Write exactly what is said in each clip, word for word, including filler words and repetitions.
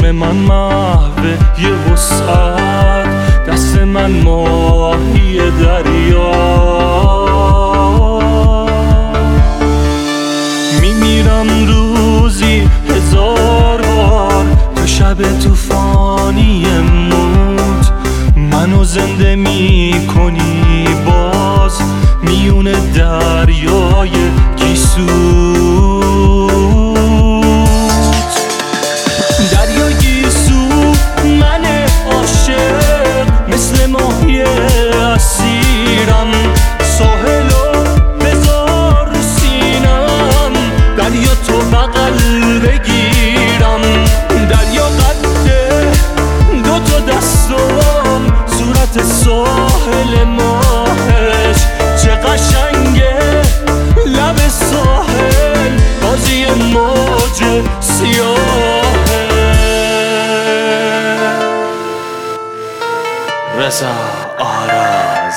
چشم من محو یه وسعت، دست من ماهی دریا. میمیرم روزی هزار بار تا شب طوفانی موت منو زنده میکنی باز میون دریای گیسوت. دریا گیسو من عاشق مثل ماهی اسیرم، ساحلو بذار رو سینم، دریا تو بغل بگیرم. دریا قده دو تا دستم، صورت ساحل ماهش چه قشنگه، لب ساحل بازی موج سیاهه. رضا آراز.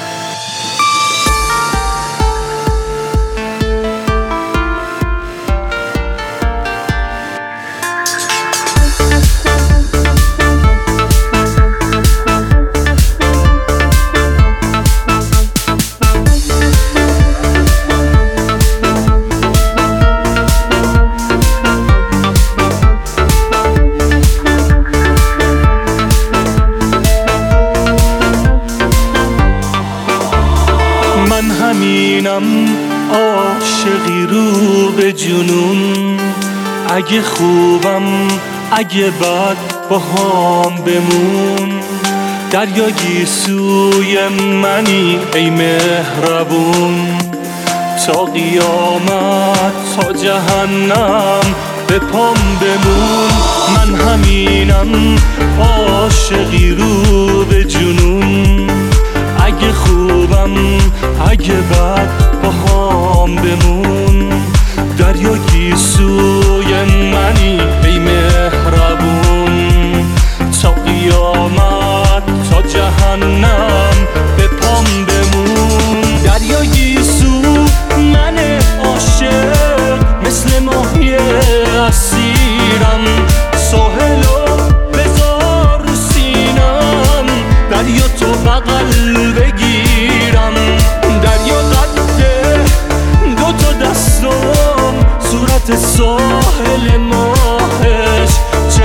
من همینم عاشقی رو به جنون، اگه خوبم اگه بد با هم بمون. دریا گیسوی منی ای مهربون، تا قیامت تا جهنم به پام بمون. من همینم عاشقی رو به جنون، اگه خوبم اگه بد با هم بمون. دریا گیسوی منی ای مهربون، تا قیامت تا جهنم به پام بمون. دریا گیسو من عاشق مثل ماهی اسیرم، ساحلو بذار رو سینم، دریا تو بغل بگیرم. دریا قده دو تا دستم، صورت ساحل ماهش چه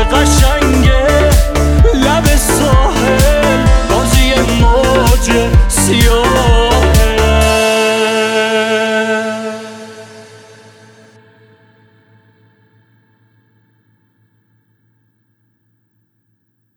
قشنگه، لب ساحل بازی موج سیاه.